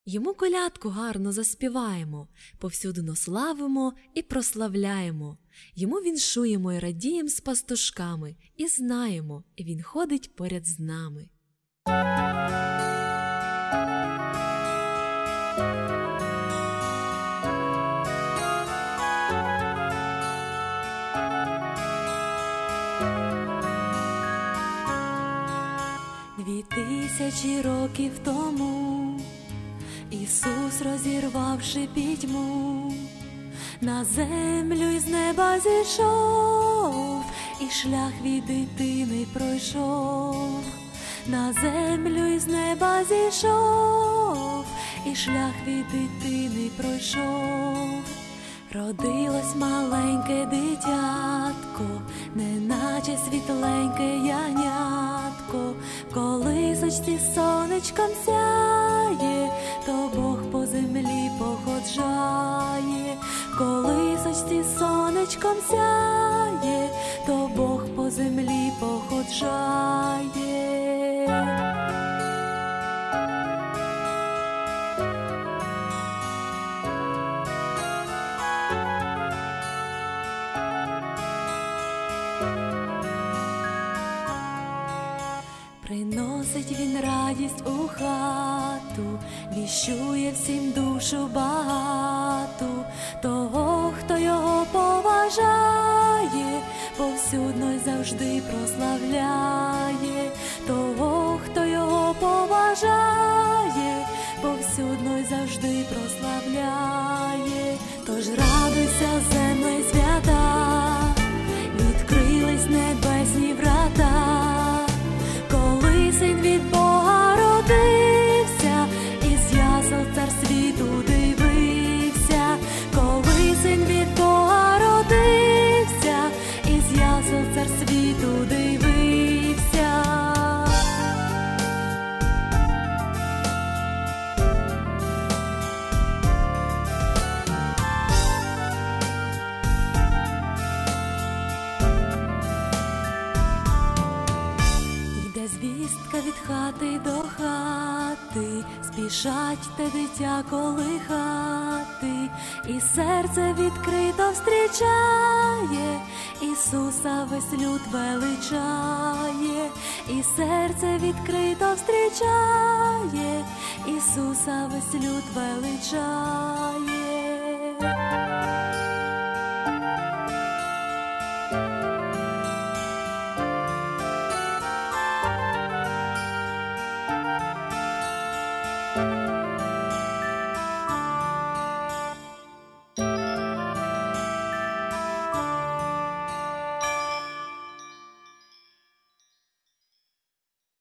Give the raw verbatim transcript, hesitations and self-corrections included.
Йому колядку гарно заспіваємо, повсюдно славимо і прославляємо. Йому віншуємо і радієм з пастушками, і знаємо, він ходить поряд з нами. Дві тисячі років тому Ісус, розірвавши пітьму, на землю із неба зійшов, і шлях від дитини пройшов. На землю із неба зійшов, і шлях від дитини пройшов. Родилось маленьке дитятко, неначе світленьке ягнятко. В колисочці сонечком сяє, то Бог по землі походжає. В колисочці сонечком сяє, то Бог по землі походжає. Приносить він радість у хату, віщує всім душу багату. Того, хто його поважає, повсюдно й завжди прославляє. Того, хто його поважає, повсюдно й завжди прославляє. Тож радуйся, земле свята, відкрились небесні врата. Коли син від Бога родився, із ясел цар світу дивився. Коли син від Бога родився, із ясел цар світу дивився. Звістка від хати до хати, спішать те дитя колихати, і серце відкрито встрічає, Ісуса весь люд величає. І серце відкрито встрічає, Ісуса весь люд величає.